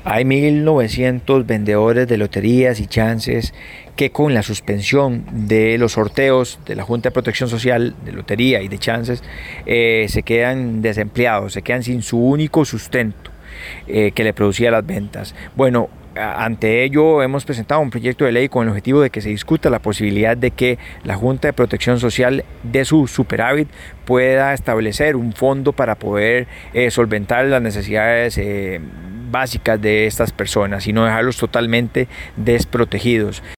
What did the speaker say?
Hay 1.900 vendedores de loterías y chances que con la suspensión de los sorteos de la Junta de Protección Social de Lotería y de Chances se quedan desempleados, se quedan sin su único sustento que le producía las ventas. Bueno, ante ello hemos presentado un proyecto de ley con el objetivo de que se discuta la posibilidad de que la Junta de Protección Social de su superávit pueda establecer un fondo para poder solventar las necesidades básicas de estas personas y no dejarlos totalmente desprotegidos.